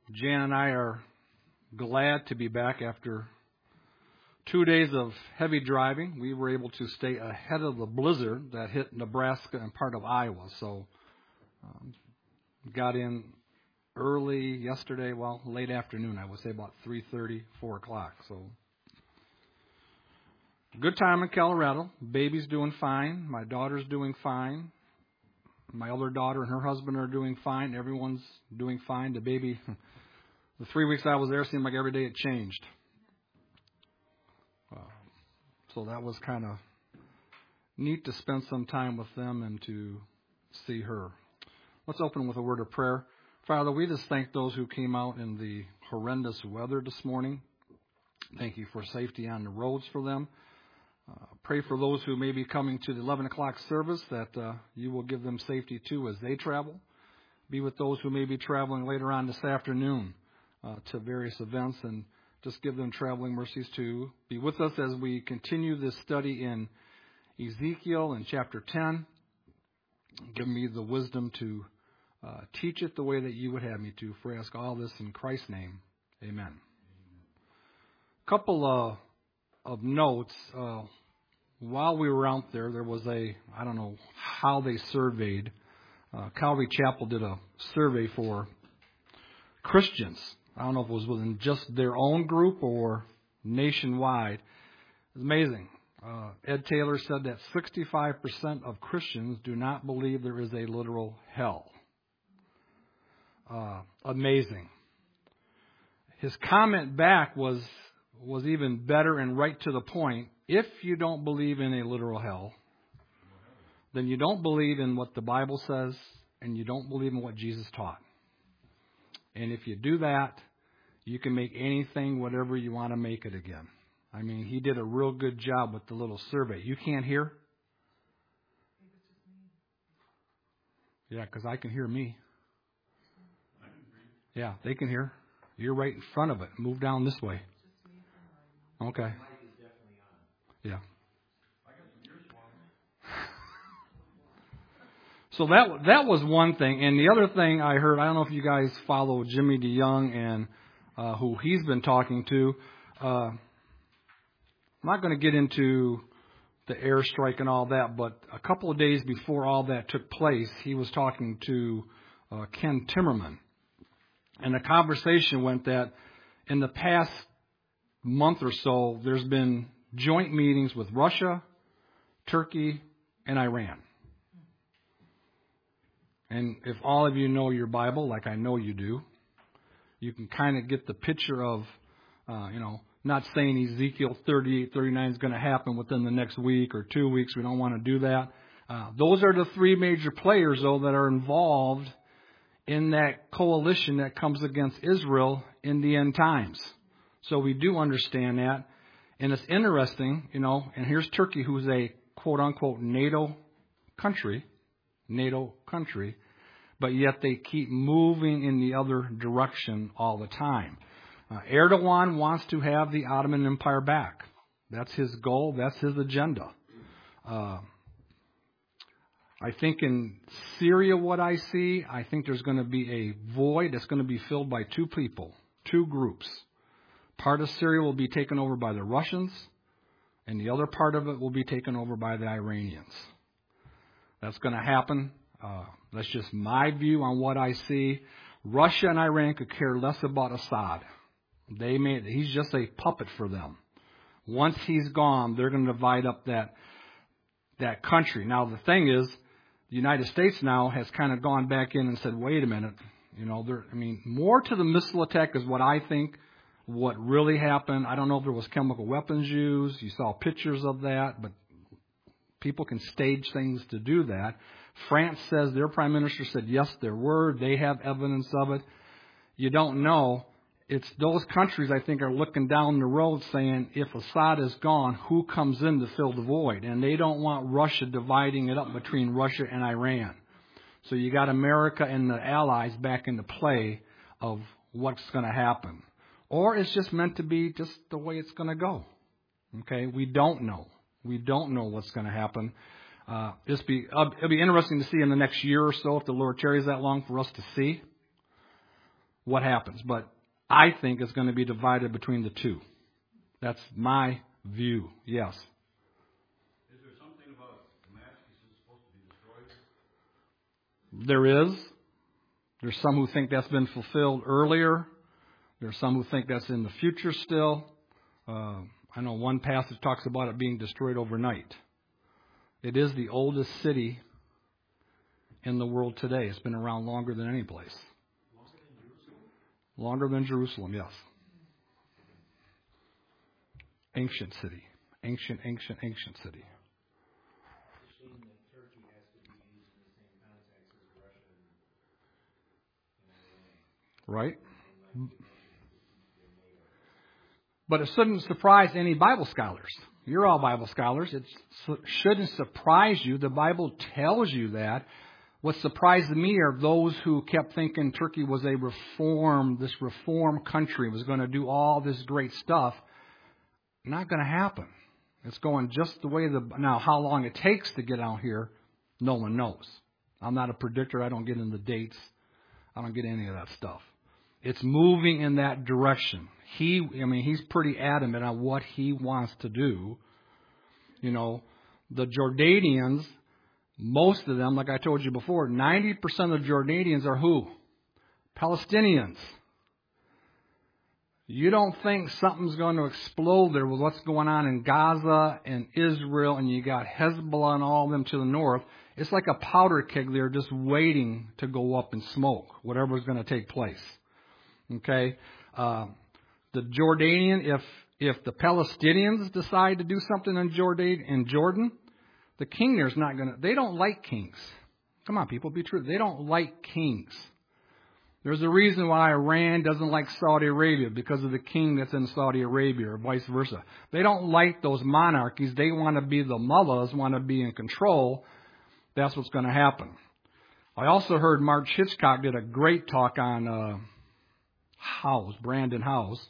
Jan and I are glad to be back after 2 days of heavy driving. We were able to stay ahead of the blizzard that hit Nebraska and part of Iowa. So got in early yesterday, late afternoon, I would say about 3:30, 4 o'clock. So good time in Colorado. Baby's doing fine. My daughter's doing fine. My older daughter and her husband are doing fine. Everyone's doing fine. The baby, the 3 weeks I was there seemed like every day it changed. So that was kind of neat to spend some time with them and to see her. Let's open with a word of prayer. Father, we just thank those who came out in the horrendous weather this morning. Thank you for safety on the roads for them. Pray for those who may be coming to the 11 o'clock service that you will give them safety too as they travel. Be with those who may be traveling later on this afternoon to various events, and just give them traveling mercies too. Be with us as we continue this study in Ezekiel in chapter 10. Give me the wisdom to teach it the way that you would have me to. For I ask all this in Christ's name. Amen. A couple of notes. While we were out there, there was I don't know how they surveyed. Calvary Chapel did a survey for Christians. I don't know if it was within just their own group or nationwide. It's amazing. Ed Taylor said that 65% of Christians do not believe there is a literal hell. Amazing. His comment back was even better and right to the point. If you don't believe in a literal hell, then you don't believe in what the Bible says, and you don't believe in what Jesus taught. And if you do that, you can make anything whatever you want to make it again. I mean, he did a real good job with the little survey. You can't hear? Yeah, because I can hear me. Yeah, they can hear. You're right in front of it. Move down this way. Okay. Yeah. So that was one thing. And the other thing I heard, I don't know if you guys follow Jimmy DeYoung and who he's been talking to. I'm not going to get into the airstrike and all that, but a couple of days before all that took place, he was talking to Ken Timmerman. And the conversation went that in the past month or so, there's been joint meetings with Russia, Turkey, and Iran. And if all of you know your Bible, like I know you do, you can kind of get the picture of, not saying Ezekiel 38, 39 is going to happen within the next week or 2 weeks. We don't want to do that. Those are the three major players, though, that are involved in that coalition that comes against Israel in the end times. So we do understand that. And it's interesting, and here's Turkey, who's a quote-unquote NATO country, but yet they keep moving in the other direction all the time. Erdogan wants to have the Ottoman Empire back. That's his goal. That's his agenda. I think in Syria, what I see, I think there's going to be a void that's going to be filled by two groups. Part of Syria will be taken over by the Russians, and the other part of it will be taken over by the Iranians. That's going to happen. That's just my view on what I see. Russia and Iran could care less about Assad. He's just a puppet for them. Once he's gone, they're going to divide up that country. Now, the thing is, the United States now has kind of gone back in and said, wait a minute. More to the missile attack is what I think what really happened. I don't know if there was chemical weapons used. You saw pictures of that, but people can stage things to do that. France says, their prime minister said, yes, there were. They have evidence of it. You don't know. It's those countries, I think, are looking down the road saying, if Assad is gone, who comes in to fill the void? And they don't want Russia dividing it up between Russia and Iran. So you got America and the allies back into play of what's going to happen. Or it's just meant to be just the way it's going to go. Okay? We don't know. We don't know what's going to happen. It'll be interesting to see in the next year or so, if the Lord tarries that long, for us to see. what happens. But I think it's going to be divided between the two. That's my view. Yes. Is there something about Damascus is supposed to be destroyed? There is. There's some who think that's been fulfilled earlier. There's some who think that's in the future still. I know one passage talks about it being destroyed overnight. It is the oldest city in the world today. It's been around longer than any place. Longer than Jerusalem, yes. Ancient city. Ancient city. Right? But it shouldn't surprise any Bible scholars. You're all Bible scholars. It shouldn't surprise you. The Bible tells you that. What surprised me are those who kept thinking Turkey was a reform country, was going to do all this great stuff. Not going to happen. It's going just the way now how long it takes to get out here, no one knows. I'm not a predictor. I don't get into dates. I don't get any of that stuff. It's moving in that direction. He's pretty adamant on what he wants to do. You know, the Jordanians, most of them, like I told you before, 90% of Jordanians are who? Palestinians. You don't think something's going to explode there with what's going on in Gaza and Israel, and you got Hezbollah and all of them to the north. It's like a powder keg there just waiting to go up in smoke, whatever's going to take place. Okay? The Jordanian, if the Palestinians decide to do something in Jordan, the king there's not going to, they don't like kings. Come on, people, be true. They don't like kings. There's a reason why Iran doesn't like Saudi Arabia, because of the king that's in Saudi Arabia, or vice versa. They don't like those monarchies. They want to be the mullahs, want to be in control. That's what's going to happen. I also heard Mark Hitchcock did a great talk on Brandon House,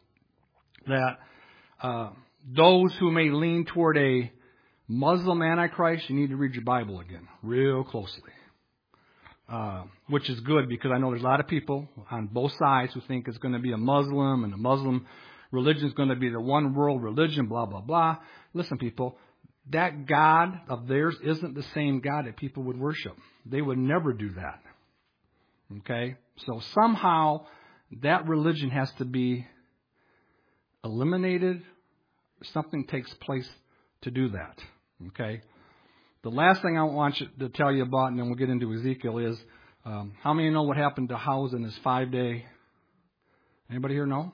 that those who may lean toward a Muslim Antichrist, you need to read your Bible again, real closely. Which is good, because I know there's a lot of people on both sides who think it's going to be a Muslim, and the Muslim religion is going to be the one world religion, blah, blah, blah. Listen, people, that God of theirs isn't the same God that people would worship. They would never do that. Okay? So somehow that religion has to be eliminated. Something takes place to do that. Okay? The last thing I want to tell you about, and then we'll get into Ezekiel, is how many know what happened to House in his 5-day? Anybody here know?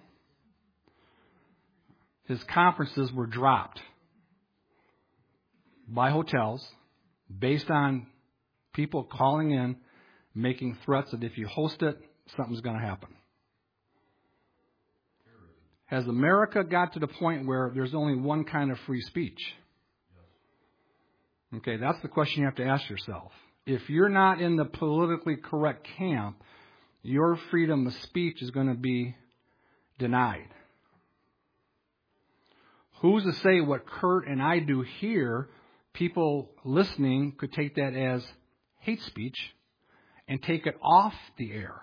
His conferences were dropped by hotels based on people calling in, making threats that if you host it, something's going to happen. Has America got to the point where there's only one kind of free speech? Okay, that's the question you have to ask yourself. If you're not in the politically correct camp, your freedom of speech is going to be denied. Who's to say what Kurt and I do here, people listening could take that as hate speech and take it off the air?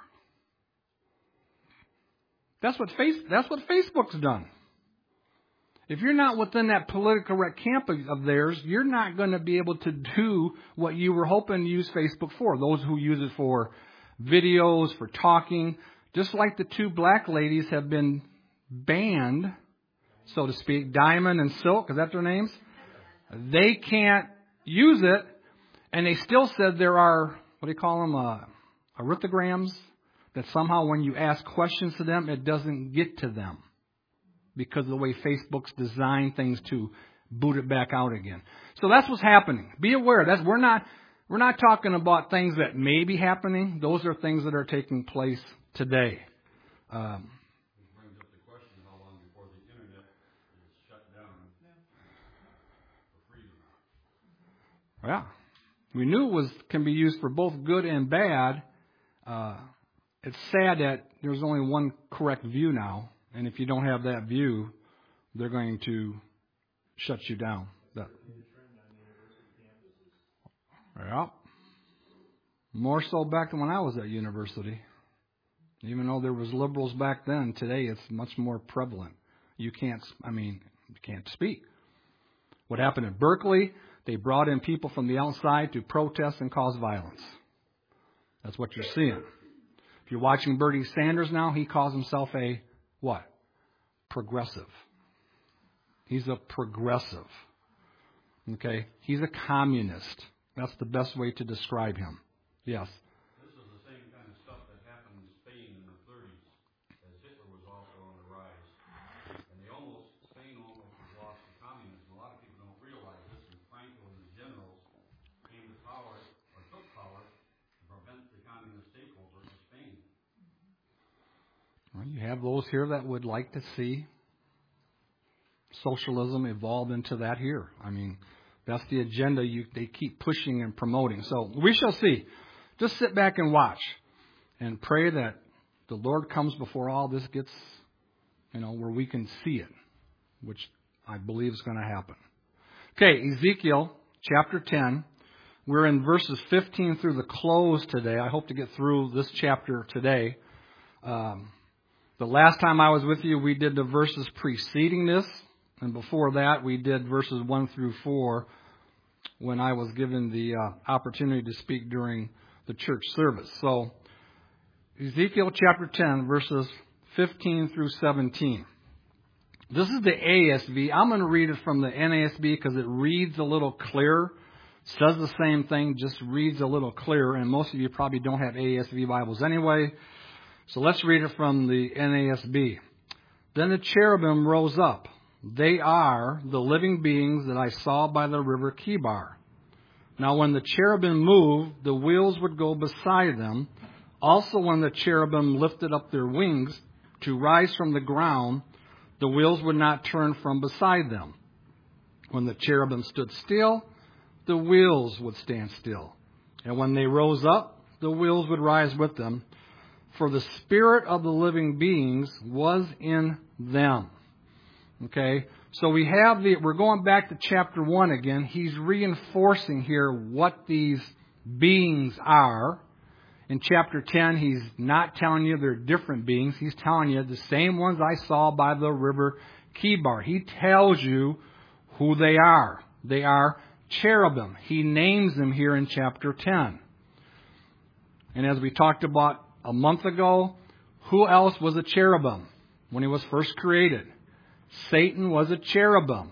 That's what Facebook's done. If you're not within that political correct camp of theirs, you're not going to be able to do what you were hoping to use Facebook for. Those who use it for videos, for talking, just like the two black ladies have been banned, so to speak, Diamond and Silk, is that their names? They can't use it, and they still said there are, what do you call them, arithmograms, that somehow when you ask questions to them, it doesn't get to them, because of the way Facebook's designed things to boot it back out again. So that's what's happening. Be aware. We're not talking about things that may be happening. Those are things that are taking place today. This brings up the question, how long before the internet is shut down for freedom? Yeah. We knew it can be used for both good and bad. It's sad that there's only one correct view now. And if you don't have that view, they're going to shut you down. Yeah. More so back than when I was at university. Even though there was liberals back then, today it's much more prevalent. You can't speak. What happened at Berkeley, they brought in people from the outside to protest and cause violence. That's what you're seeing. If you're watching Bernie Sanders now, he calls himself a what? Progressive. He's a progressive. Okay? He's a communist. That's the best way to describe him. Yes. This is the same kind of stuff that happened in Spain in the 30s, as Hitler was also on the rise. And Spain almost lost to communism. A lot of people don't realize this. And Franco and his generals came to power, or took power, to prevent the communist takeover of Spain. Well, you have those here that would like to see socialism evolve into that here. I mean, that's the agenda they keep pushing and promoting. So we shall see. Just sit back and watch and pray that the Lord comes before all this gets, where we can see it, which I believe is going to happen. Okay, Ezekiel chapter 10. We're in verses 15 through the close today. I hope to get through this chapter today. The last time I was with you, we did the verses preceding this. And before that, we did verses 1 through 4 when I was given the opportunity to speak during the church service. So, Ezekiel chapter 10, verses 15 through 17. This is the ASV. I'm going to read it from the NASB because it reads a little clearer. Says the same thing, just reads a little clearer. And most of you probably don't have ASV Bibles anyway. So let's read it from the NASB. Then the cherubim rose up. They are the living beings that I saw by the river Kibar. Now when the cherubim moved, the wheels would go beside them. Also when the cherubim lifted up their wings to rise from the ground, the wheels would not turn from beside them. When the cherubim stood still, the wheels would stand still. And when they rose up, the wheels would rise with them. For the spirit of the living beings was in them. Okay, so we're going back to chapter 1 again. He's reinforcing here what these beings are. In chapter 10, he's not telling you they're different beings. He's telling you the same ones I saw by the river Kibar. He tells you who they are. They are cherubim. He names them here in chapter 10. And as we talked about a month ago, who else was a cherubim when he was first created? Satan was a cherubim.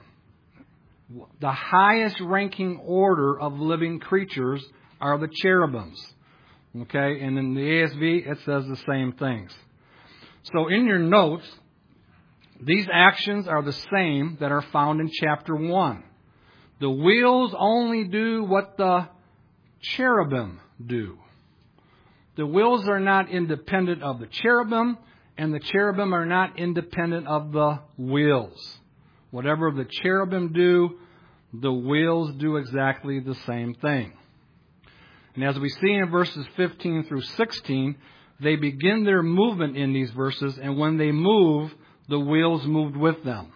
The highest ranking order of living creatures are the cherubims. Okay, and in the ASV it says the same things. So in your notes, these actions are the same that are found in chapter 1. The wheels only do what the cherubim do. The wheels are not independent of the cherubim, and the cherubim are not independent of the wheels. Whatever the cherubim do, the wheels do exactly the same thing. And as we see in verses 15 through 16, they begin their movement in these verses, and when they move, the wheels moved with them.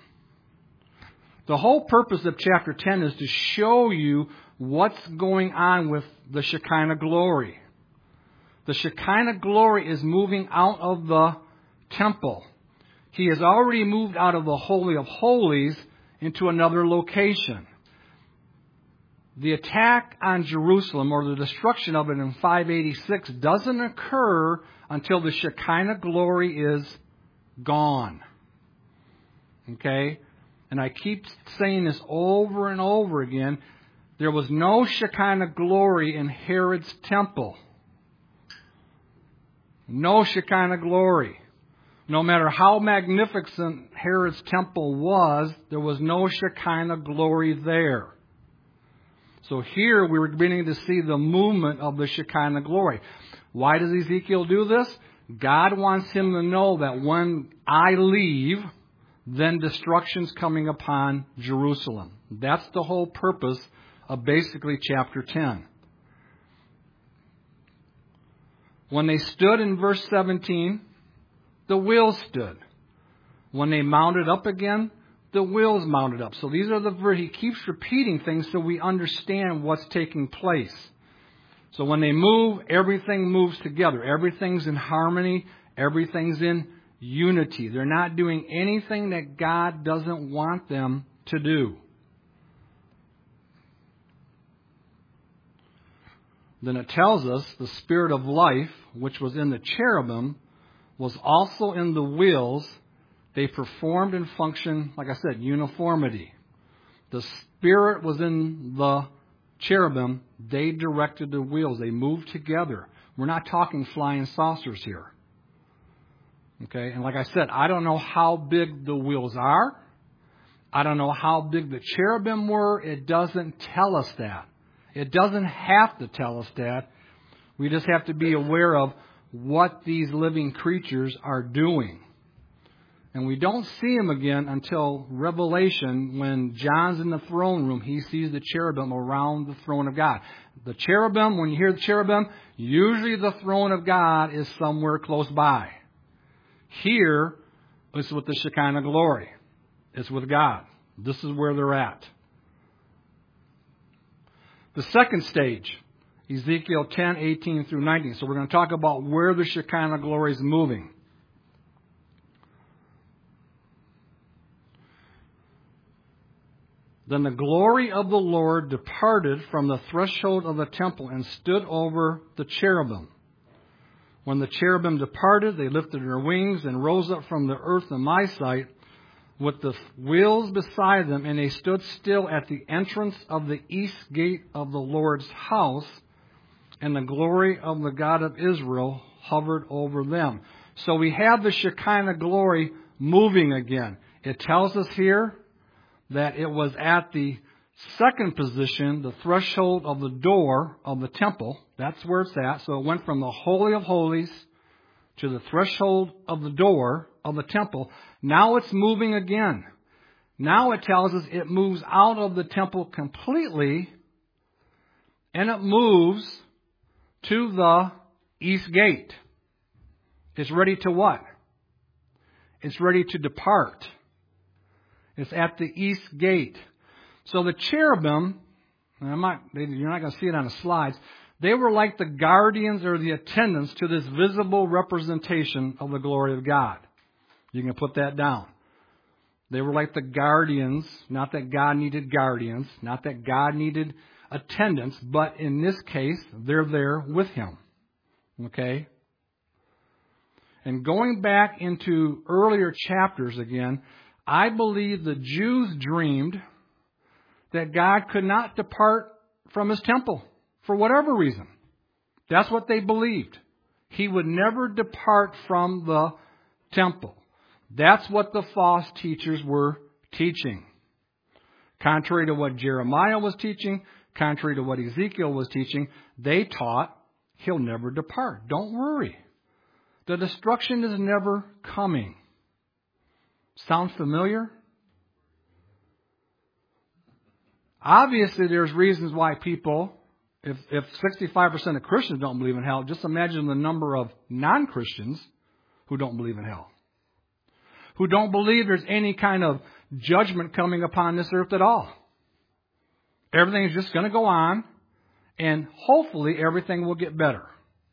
The whole purpose of chapter 10 is to show you what's going on with the Shekinah glory. The Shekinah glory is moving out of the temple. He has already moved out of the Holy of Holies into another location. The attack on Jerusalem, or the destruction of it in 586, doesn't occur until the Shekinah glory is gone. Okay? And I keep saying this over and over again. There was no Shekinah glory in Herod's temple. No Shekinah glory. No matter how magnificent Herod's temple was, there was no Shekinah glory there. So here we were beginning to see the movement of the Shekinah glory. Why does Ezekiel do this? God wants him to know that when I leave, then destruction's coming upon Jerusalem. That's the whole purpose of basically chapter 10. When they stood in verse 17, the wheels stood. When they mounted up again, the wheels mounted up. So these are he keeps repeating things so we understand what's taking place. So when they move, everything moves together. Everything's in harmony. Everything's in unity. They're not doing anything that God doesn't want them to do. Then it tells us the spirit of life, which was in the cherubim, was also in the wheels. They performed and functioned, like I said, uniformity. The spirit was in the cherubim. They directed the wheels. They moved together. We're not talking flying saucers here. Okay, and like I said, I don't know how big the wheels are. I don't know how big the cherubim were. It doesn't tell us that. It doesn't have to tell us that. We just have to be aware of what these living creatures are doing. And we don't see them again until Revelation, when John's in the throne room. He sees the cherubim around the throne of God. The cherubim, when you hear the cherubim, usually the throne of God is somewhere close by. Here, it's with the Shekinah glory. It's with God. This is where they're at. The second stage, Ezekiel 10, 18 through 19. So we're going to talk about where the Shekinah glory is moving. Then the glory of the Lord departed from the threshold of the temple and stood over the cherubim. When the cherubim departed, they lifted their wings and rose up from the earth in my sight, with the wheels beside them, and they stood still at the entrance of the east gate of the Lord's house, and the glory of the God of Israel hovered over them. So we have the Shekinah glory moving again. It tells us here that it was at the second position, the threshold of the door of the temple. That's where it's at. So it went from the Holy of Holies to the threshold of the door of the temple. Now it's moving again. Now it tells us it moves out of the temple completely, and it moves to the east gate. It's ready to what? It's ready to depart. It's at the east gate. So the cherubim, you're not going to see it on the slides, they were like the guardians or the attendants to this visible representation of the glory of God. You can put that down. They were like the guardians, not that God needed guardians, not that God needed attendants, but in this case, they're there with Him. Okay? And going back into earlier chapters again, I believe the Jews dreamed that God could not depart from His temple for whatever reason. That's what they believed. He would never depart from the temple. That's what the false teachers were teaching. Contrary to what Jeremiah was teaching, contrary to what Ezekiel was teaching, they taught He'll never depart. Don't worry. The destruction is never coming. Sound familiar? Obviously, there's reasons why people, if 65% of Christians don't believe in hell, just imagine the number of non-Christians who don't believe in hell. Who don't believe there's any kind of judgment coming upon this earth at all. Everything is just going to go on, and hopefully everything will get better.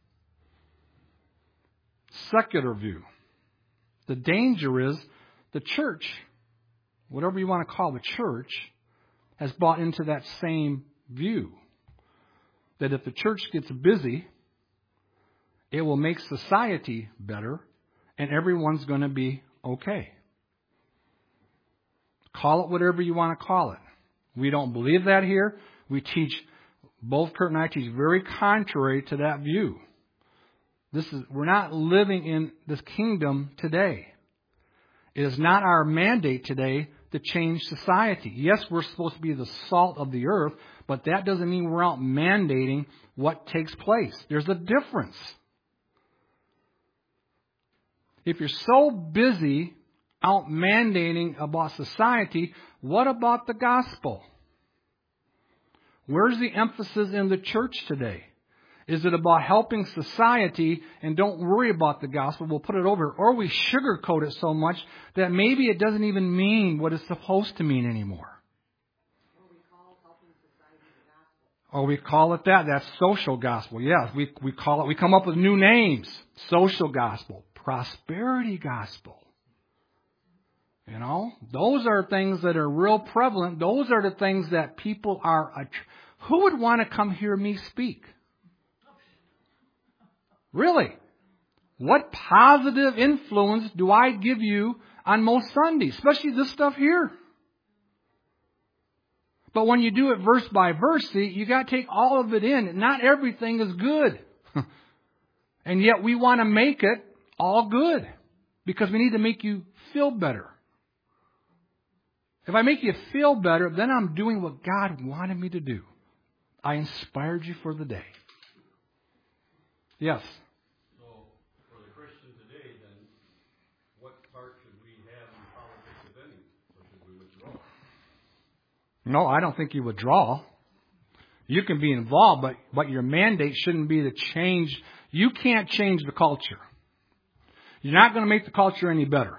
Secular view. The danger is the church, whatever you want to call the church, has bought into that same view. That if the church gets busy, it will make society better, and everyone's going to be okay. Call it whatever you want to call it. We don't believe that here. We teach, both Kurt and I teach very contrary to that view. We're not living in this kingdom today. It is not our mandate today to change society. Yes, we're supposed to be the salt of the earth, but that doesn't mean we're out mandating what takes place. There's a difference. If you're so busy out mandating about society, what about the gospel? Where's the emphasis in the church today? Is it about helping society and don't worry about the gospel? We'll put it over. Or we sugarcoat it so much that maybe it doesn't even mean what it's supposed to mean anymore. Or we call helping society the gospel. Or we call it that. That's social gospel. Yes, we call it. We come up with new names. Social gospel, prosperity gospel. You know, those are things that are real prevalent. Those are the things that people are. Who would want to come hear me speak? Really? What positive influence do I give you on most Sundays, especially this stuff here? But when you do it verse by verse, see, you got to take all of it in. Not everything is good. And yet we want to make it all good because we need to make you feel better. If I make you feel better, then I'm doing what God wanted me to do. I inspired you for the day. Yes? So, for the Christian today, then, what part should we have in politics, if any? Or should we withdraw? No, I don't think you withdraw. You can be involved, but your mandate shouldn't be to change. You can't change the culture. You're not going to make the culture any better.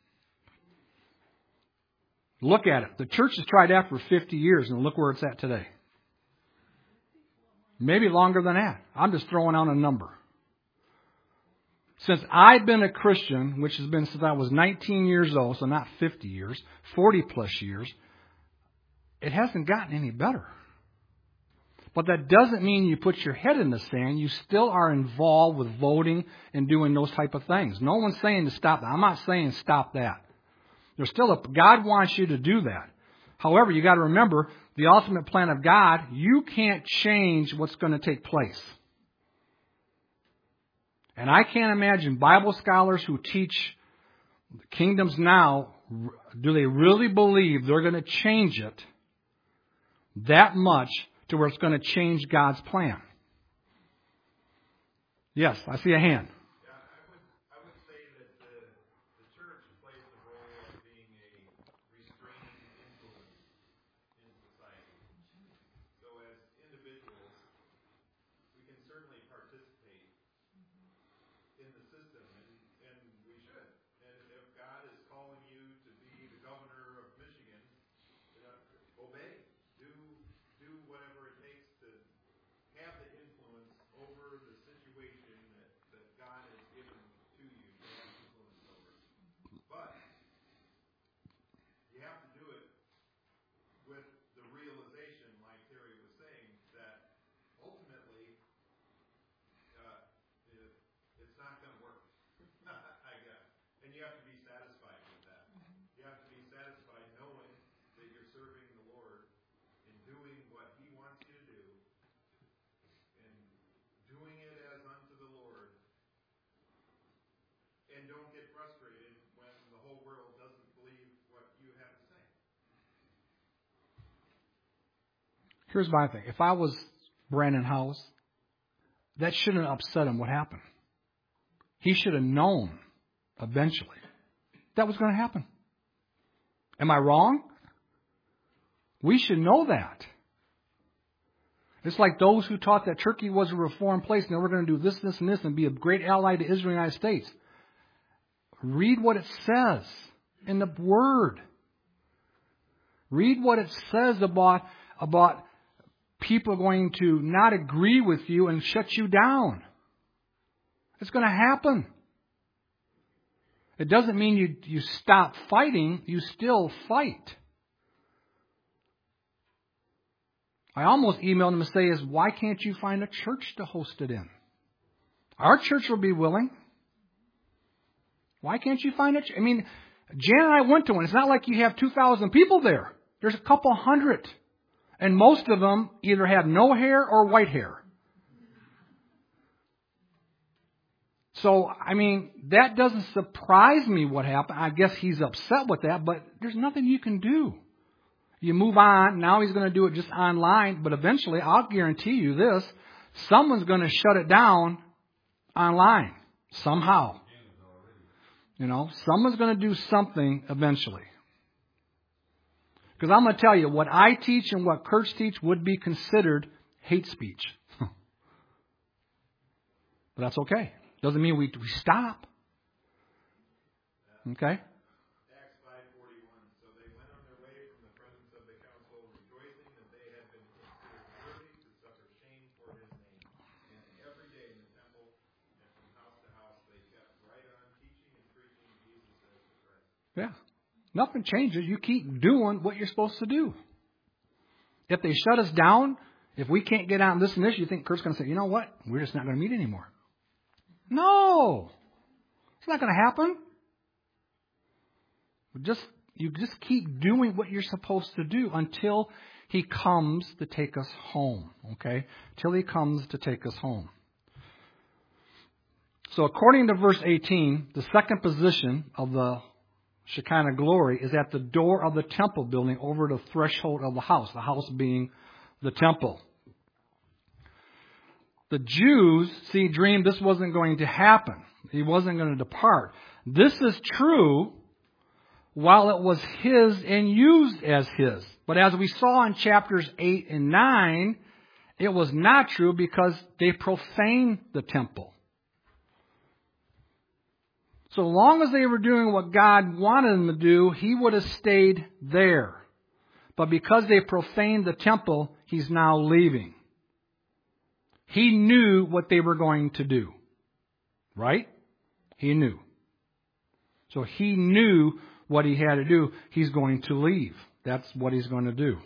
Look at it. The church has tried that for 50 years, and look where it's at today. Maybe longer than that. I'm just throwing out a number. Since I've been a Christian, which has been since I was 19 years old, so not 50 years, 40 plus years, it hasn't gotten any better. But that doesn't mean you put your head in the sand. You still are involved with voting and doing those type of things. No one's saying to stop that. I'm not saying stop that. There's still God wants you to do that. However, you got to remember the ultimate plan of God. You can't change what's going to take place. And I can't imagine Bible scholars who teach kingdoms now, do they really believe they're going to change it that much to where it's going to change God's plan? Yes, I see a hand. I would say that the church plays the role of being a restraining influence in society. So as individuals, we can certainly participate in the system, and we should. And if God is calling you to be the governor of Michigan, obey. Do whatever it takes to have the influence over the situation that God has given to you to have influence over. But you have to do it with the realization, like Terry was saying, that ultimately it's not going to work. I guess. And you have to be satisfied with that. You have to be satisfied knowing that you're serving the Lord and doing what He wants you to do and doing it as unto the Lord. And don't get frustrated when the whole world doesn't believe what you have to say. Here's my thing. If I was Brandon House, that shouldn't have upset him what happened. He should have known eventually that was going to happen. Am I wrong? We should know that. It's like those who taught that Turkey was a reformed place and they were going to do this, this, and this and be a great ally to Israel and the United States. Read what it says in the Word. Read what it says about people going to not agree with you and shut you down. It's going to happen. It doesn't mean you stop fighting. You still fight. I almost emailed him to say, why can't you find a church to host it in? Our church will be willing. Why can't you find a church? I mean, Jan and I went to one. It's not like you have 2,000 people there. There's a couple hundred. And most of them either have no hair or white hair. So, I mean, that doesn't surprise me what happened. I guess he's upset with that, but there's nothing you can do. You move on. Now he's going to do it just online, but eventually, I'll guarantee you this, someone's going to shut it down online somehow. You know, someone's going to do something eventually. Because I'm going to tell you, what I teach and what Kurtz teach would be considered hate speech. But that's okay. Doesn't mean we stop. Okay? Acts 5:41. So they went on their way from the presence of the council, rejoicing that they had been considered worthy to suffer shame for His name. And every day in the temple and from house to house they kept right on Yeah. Nothing changes. You keep doing what you're supposed to do. If they shut us down, if we can't get on this and this, you think Kurt's going to say, you know what? We're just not going to meet anymore. No. It's not going to happen. You just keep doing what you're supposed to do until He comes to take us home. Okay? Till He comes to take us home. So according to verse 18, the second position of the Shekinah glory is at the door of the temple building over the threshold of the house being the temple. The Jews, dreamed this wasn't going to happen. He wasn't going to depart. This is true while it was His and used as His. But as we saw in chapters 8 and 9, it was not true because they profaned the temple. So long as they were doing what God wanted them to do, He would have stayed there. But because they profaned the temple, He's now leaving. He knew what they were going to do. Right? He knew. So He knew what He had to do. He's going to leave. That's what He's going to do.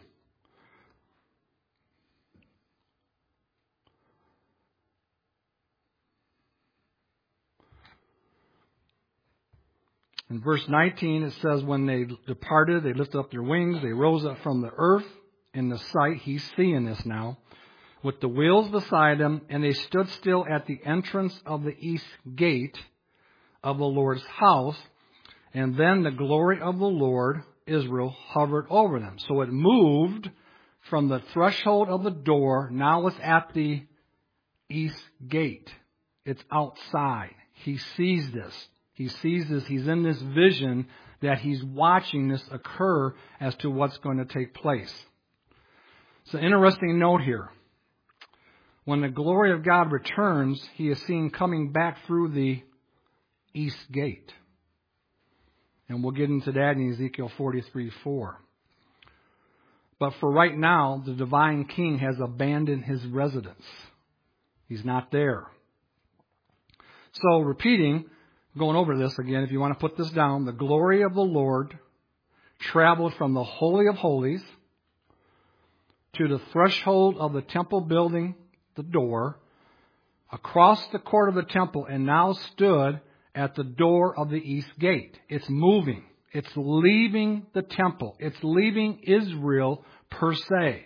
In verse 19, it says, when they departed, they lifted up their wings, they rose up from the earth in the sight. He's seeing this now. With the wheels beside them, and they stood still at the entrance of the east gate of the Lord's house. And then the glory of the Lord, Israel, hovered over them. So it moved from the threshold of the door. Now it's at the east gate. It's outside. He sees this. He sees this. He's in this vision that he's watching this occur as to what's going to take place. It's an interesting note here. When the glory of God returns, He is seen coming back through the east gate. And we'll get into that in Ezekiel 43:4. But for right now, the divine king has abandoned His residence. He's not there. So repeating, going over this again, if you want to put this down, the glory of the Lord traveled from the Holy of Holies to the threshold of the temple building, the door, across the court of the temple, and now stood at the door of the east gate. It's moving. It's leaving the temple. It's leaving Israel per se.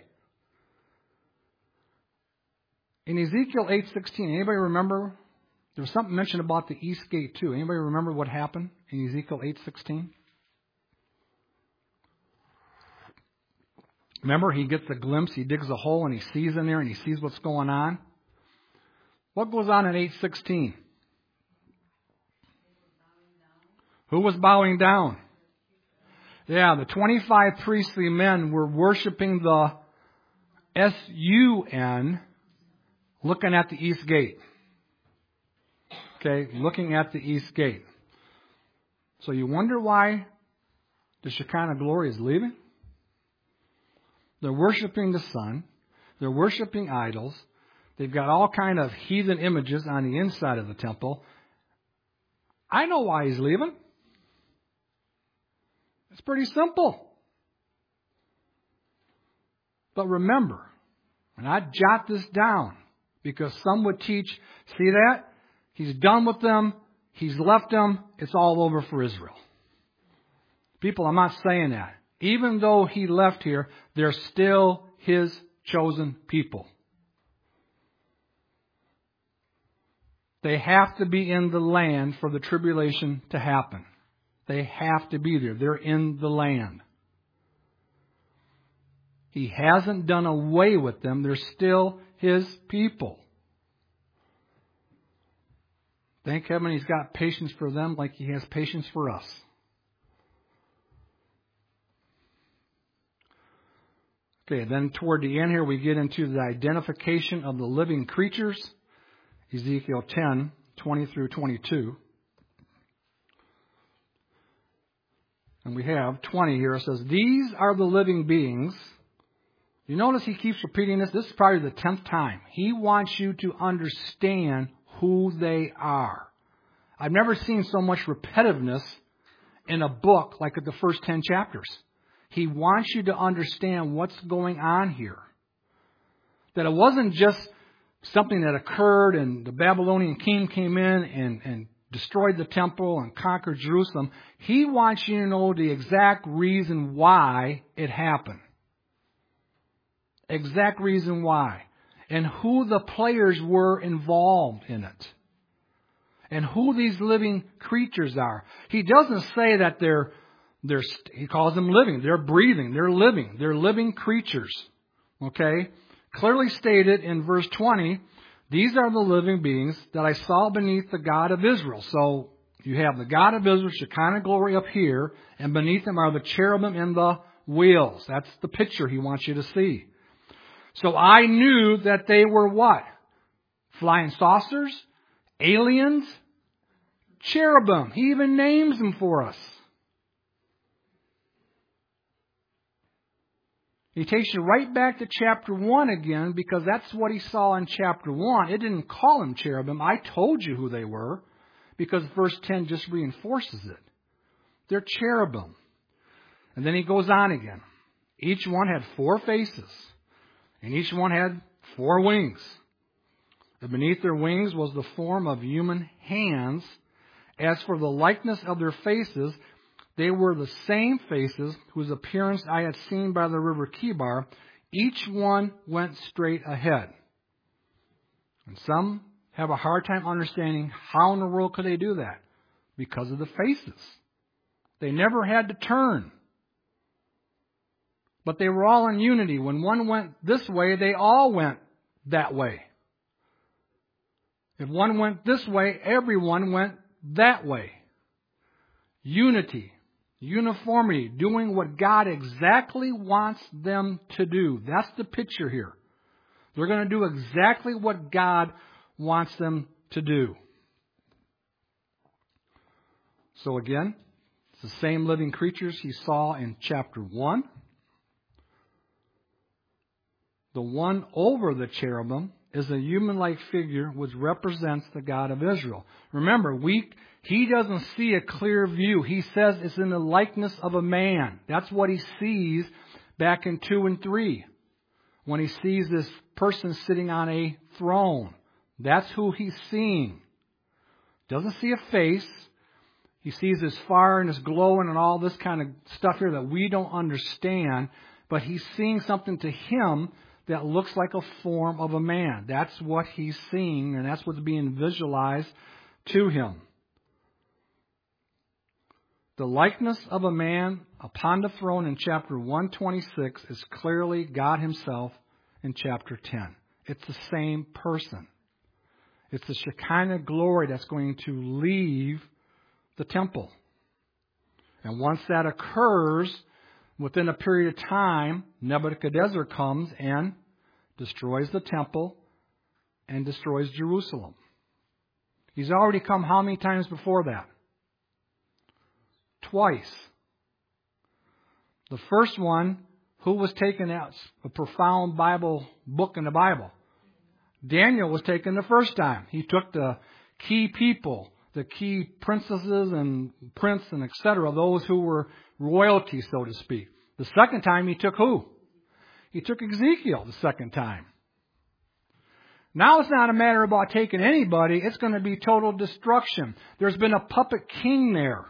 In Ezekiel 8:16, anybody remember? There was something mentioned about the east gate too. Anybody remember what happened in Ezekiel 8:16? Remember, he gets a glimpse, he digs a hole, and he sees in there, and he sees what's going on. What goes on in 8:16? Who was bowing down? Yeah, the 25 priestly men were worshiping the S-U-N, looking at the east gate. Okay, looking at the east gate. So you wonder why the Shekinah glory is leaving? They're worshiping the sun. They're worshiping idols. They've got all kind of heathen images on the inside of the temple. I know why He's leaving. It's pretty simple. But remember, and I jot this down because some would teach, see that? He's done with them. He's left them. It's all over for Israel. People, I'm not saying that. Even though He left here, they're still His chosen people. They have to be in the land for the tribulation to happen. They have to be there. They're in the land. He hasn't done away with them. They're still His people. Thank heaven He's got patience for them like He has patience for us. Okay, then toward the end here we get into the identification of the living creatures. Ezekiel 10:20 through 22. And we have 20 here. It says, these are the living beings. You notice he keeps repeating this. This is probably the 10th time. He wants you to understand who they are. I've never seen so much repetitiveness in a book like the first 10 chapters. He wants you to understand what's going on here. That it wasn't just something that occurred and the Babylonian king came in and destroyed the temple and conquered Jerusalem. He wants you to know the exact reason why it happened. Exact reason why. And who the players were involved in it. And who these living creatures are. He doesn't say that he calls them living. They're breathing. They're living. They're living creatures. Okay? Clearly stated in verse 20, these are the living beings that I saw beneath the God of Israel. So you have the God of Israel, Shekinah glory up here, and beneath them are the cherubim and the wheels. That's the picture he wants you to see. So I knew that they were what? Flying saucers? Aliens? Cherubim. He even names them for us. He takes you right back to chapter 1 again, because that's what he saw in chapter 1. It didn't call them cherubim. I told you who they were, because verse 10 just reinforces it. They're cherubim. And then he goes on again. Each one had 4 faces, and each one had 4 wings. And beneath their wings was the form of human hands. As for the likeness of their faces, they were the same faces whose appearance I had seen by the river Kibar. Each one went straight ahead. And some have a hard time understanding how in the world could they do that? Because of the faces. They never had to turn. But they were all in unity. When one went this way, they all went that way. If one went this way, everyone went that way. Unity. Uniformity, doing what God exactly wants them to do. That's the picture here. They're going to do exactly what God wants them to do. So again, it's the same living creatures he saw in chapter 1. The one over the cherubim is a human-like figure which represents the God of Israel. Remember, he doesn't see a clear view. He says it's in the likeness of a man. That's what he sees back in 2 and 3. When he sees this person sitting on a throne. That's who he's seeing. Doesn't see a face. He sees his fire and his glowing and all this kind of stuff here that we don't understand. But he's seeing something to him that looks like a form of a man. That's what he's seeing, and that's what's being visualized to him. The likeness of a man upon the throne in chapter 126 is clearly God himself in chapter 10. It's the same person. It's the Shekinah glory that's going to leave the temple. And once that occurs, within a period of time, Nebuchadnezzar comes and destroys the temple and destroys Jerusalem. He's already come how many times before that? Twice. The first one, who was taken out, a profound Bible book in the Bible? Daniel was taken the first time. He took the key people, the key princesses and prince and etc., those who were royalty, so to speak. The second time he took who? He took Ezekiel the second time. Now it's not a matter about taking anybody. It's going to be total destruction. There's been a puppet king there.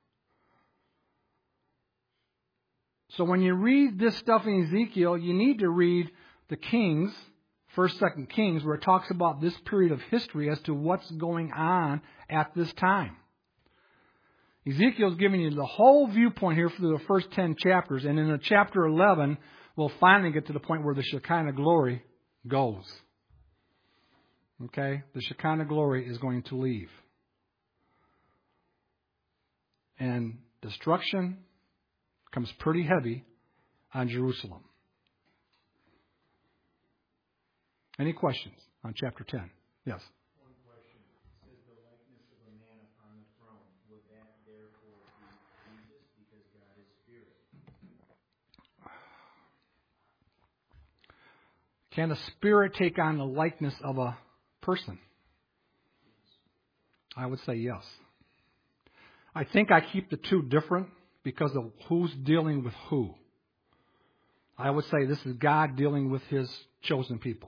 So when you read this stuff in Ezekiel, you need to read the Kings, 1st, 2nd Kings, where it talks about this period of history as to what's going on at this time. Ezekiel's giving you the whole viewpoint here through the first 10 chapters. And in the chapter 11, we'll finally get to the point where the Shekinah glory goes. Okay? The Shekinah glory is going to leave. And destruction comes pretty heavy on Jerusalem. Any questions on chapter 10? Yes. One question. It says the likeness of a man upon the throne. Would that therefore be Jesus because God is spirit? Can a spirit take on the likeness of a person? I would say yes. I think I keep the two different because of who's dealing with who. I would say this is God dealing with His chosen people.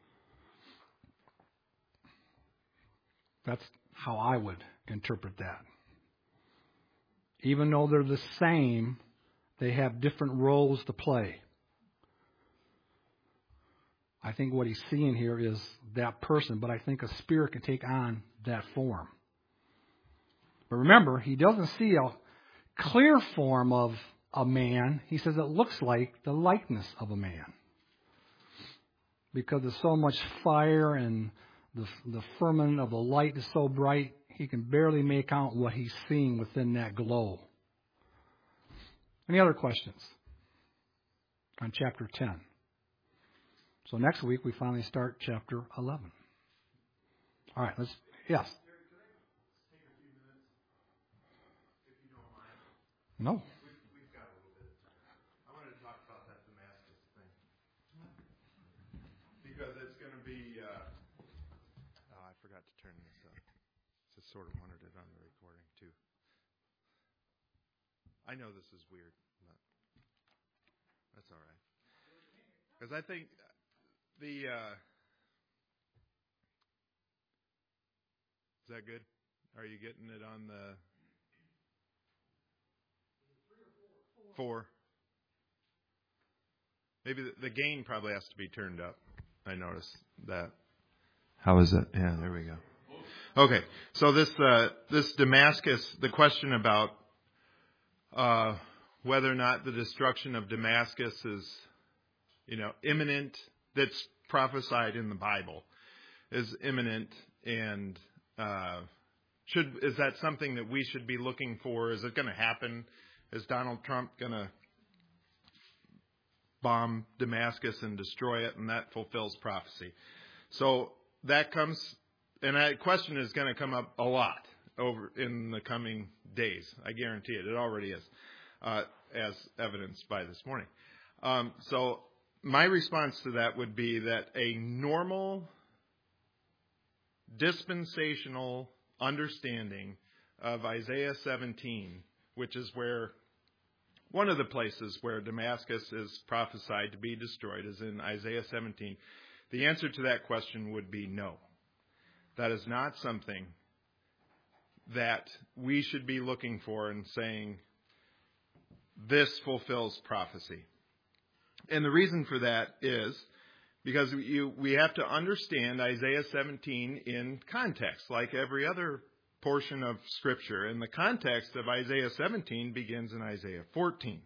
That's how I would interpret that. Even though they're the same, they have different roles to play. I think what he's seeing here is that person, but I think a spirit can take on that form. But remember, he doesn't see a clear form of a man. He says it looks like the likeness of a man. Because there's so much fire and the firmament of the light is so bright, he can barely make out what he's seeing within that glow. Any other questions on chapter 10? So next week we finally start chapter 11. All right, let's, yes. No. We've got a little bit of time. I wanted to talk about that Damascus thing. Because it's going to be, I forgot to turn this up. Just sort of wanted it on the recording, too. I know this is weird, but that's all right. Because I think is that good? Are you getting it on the 4? Maybe the gain probably has to be turned up. I noticed that. How is it? Yeah, there we go. Okay, so this Damascus, the question about whether or not the destruction of Damascus is, imminent, that's prophesied in the Bible, is imminent, and is that something that we should be looking for? Is it going to happen? Is Donald Trump going to bomb Damascus and destroy it, and that fulfills prophecy? So that comes, and that question is going to come up a lot over in the coming days. I guarantee it. It already is, as evidenced by this morning. So my response to that would be that a normal dispensational understanding of Isaiah 17, which is where one of the places where Damascus is prophesied to be destroyed, is in Isaiah 17. The answer to that question would be no. That is not something that we should be looking for and saying, this fulfills prophecy. And the reason for that is because we have to understand Isaiah 17 in context, like every other portion of Scripture. And the context of Isaiah 17 begins in Isaiah 14.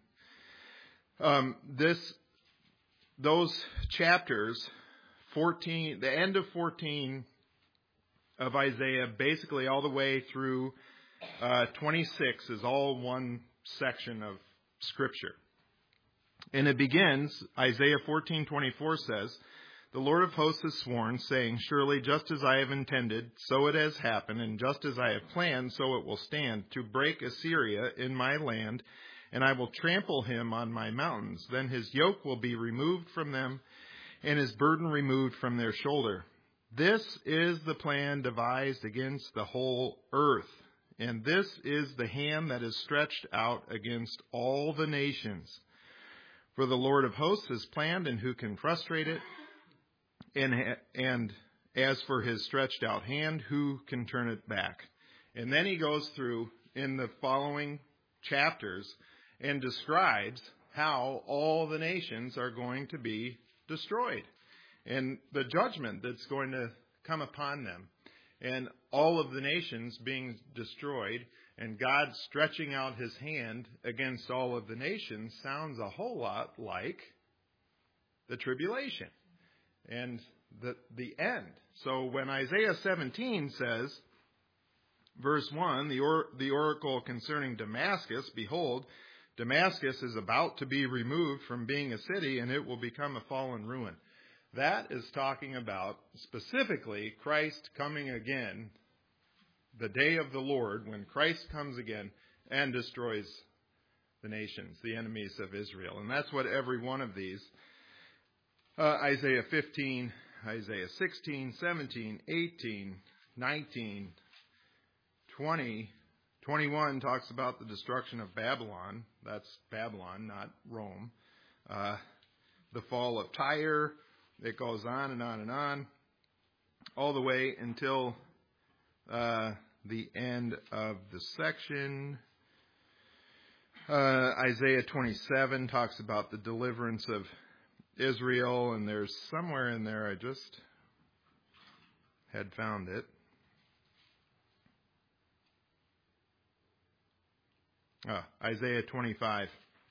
Those chapters, 14, the end of 14 of Isaiah, basically all the way through 26 is all one section of Scripture. And it begins, Isaiah 14:24 says, "The Lord of hosts has sworn, saying, surely just as I have intended, so it has happened, and just as I have planned, so it will stand, to break Assyria in my land, and I will trample him on my mountains. Then his yoke will be removed from them, and his burden removed from their shoulder. This is the plan devised against the whole earth, and this is the hand that is stretched out against all the nations. For the Lord of hosts has planned, and who can frustrate it? And as for his stretched out hand, who can turn it back?" And then he goes through in the following chapters and describes how all the nations are going to be destroyed and the judgment that's going to come upon them, and all of the nations being destroyed, and God stretching out his hand against all of the nations sounds a whole lot like the tribulation and the end. So when Isaiah 17 says, verse 1, the oracle concerning Damascus, behold, Damascus is about to be removed from being a city, and it will become a fallen ruin. That is talking about specifically Christ coming again, the day of the Lord, when Christ comes again and destroys the nations, the enemies of Israel. And that's what every one of these, Isaiah 15, Isaiah 16, 17, 18, 19, 20, 21 talks about the destruction of Babylon. That's Babylon, not Rome. The fall of Tyre. It goes on and on and on, all the way until the end of the section. Isaiah 27 talks about the deliverance of Israel, and there's somewhere in there, I just had found it. Isaiah 25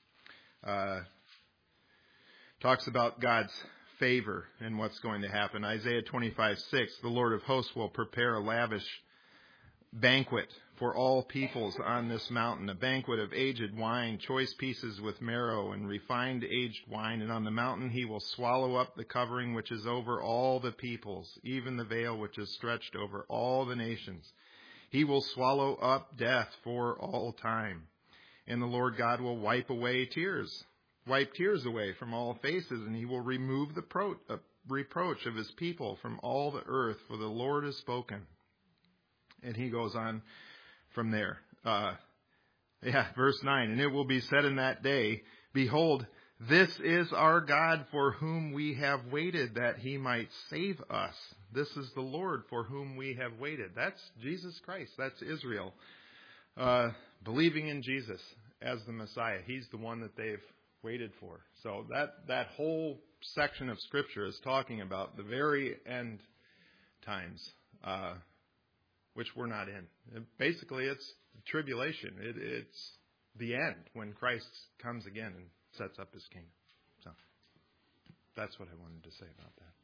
talks about God's favor and what's going to happen. Isaiah 25:6, the Lord of hosts will prepare a lavish banquet for all peoples on this mountain, a banquet of aged wine, choice pieces with marrow, and refined aged wine. And on the mountain he will swallow up the covering which is over all the peoples, even the veil which is stretched over all the nations. He will swallow up death for all time. And the Lord God will wipe tears away from all faces, and he will remove the reproach of his people from all the earth, for the Lord has spoken. And he goes on from there. Verse 9, and it will be said in that day, behold, this is our God for whom we have waited, that he might save us. This is the Lord for whom we have waited. That's Jesus Christ. That's Israel. Believing in Jesus as the Messiah. He's the one that they've waited for. So that whole section of Scripture is talking about the very end times, which we're not in. Basically, it's tribulation. It's the end when Christ comes again and sets up his kingdom. So that's what I wanted to say about that.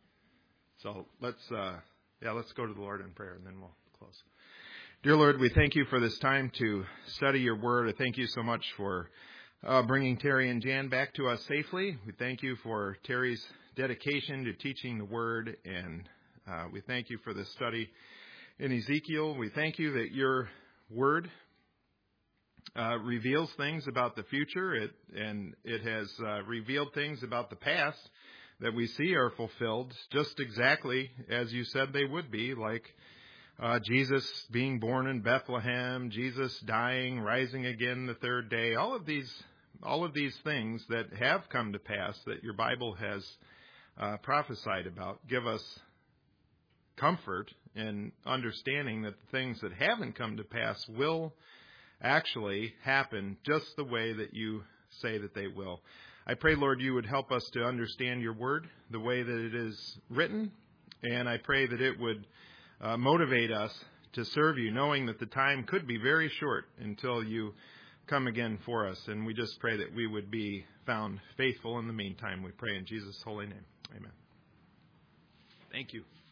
So let's go to the Lord in prayer, and then we'll close. Dear Lord, we thank you for this time to study your word. I thank you so much for bringing Terry and Jan back to us safely. We thank you for Terry's dedication to teaching the word, and we thank you for this study in Ezekiel. We thank you that your word reveals things about the future, it has revealed things about the past that we see are fulfilled just exactly as you said they would be, like Jesus being born in Bethlehem, Jesus dying, rising again the third day. All of these things that have come to pass that your Bible has prophesied about give us comfort in understanding that the things that haven't come to pass will actually happen just the way that you say that they will. I pray, Lord, you would help us to understand your word the way that it is written, and I pray that it would motivate us to serve you, knowing that the time could be very short until you come again for us. And we just pray that we would be found faithful in the meantime. We pray in Jesus' holy name. Amen. Thank you.